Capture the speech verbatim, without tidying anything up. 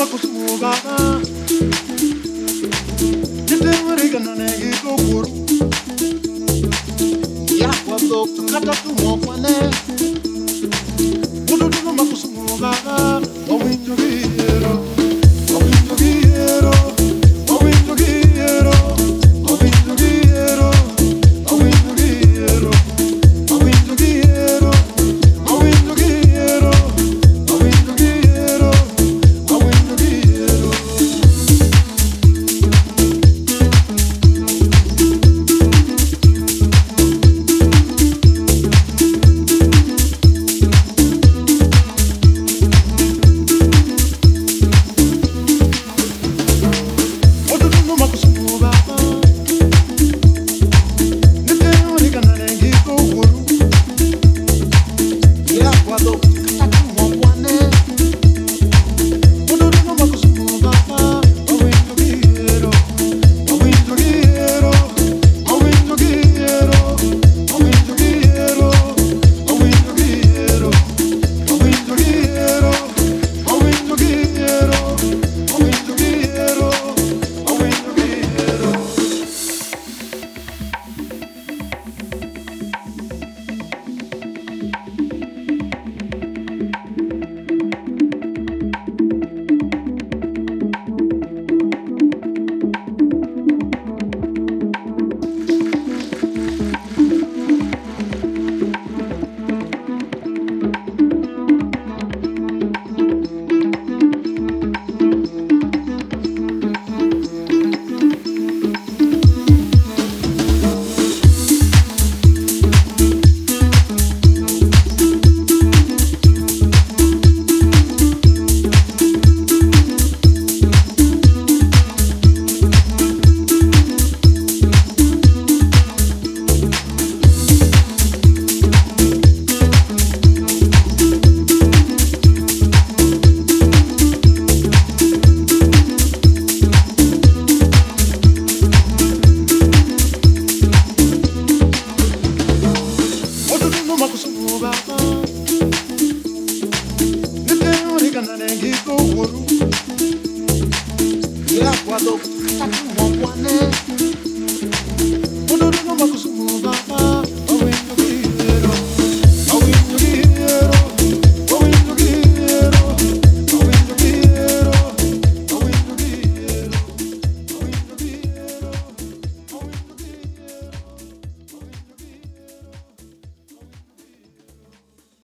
makusumuga Nitemurika nanegi kukuru Ya kwado tukata tumokwane Mududu makusumuga Owinjo giero Owinjo giero Owinjo giero Owinjo giero Owinjo giero Owinjo giero Owinjo giero Owinjo giero Owinjo giero Mududu makusumuga Nitemurika nanegi kukuru Ya kwado tukata tumokwane Mududu makusumuga Owinjo giero Owinjo giero Owinjo giero Owinjo giero Owinjo giero Owinjo giero Owinjo giero Owinjo giero Owinjo giero Mududu makusumuga Nitemurika nanegi kukuru Ya kwado tukata tumokwane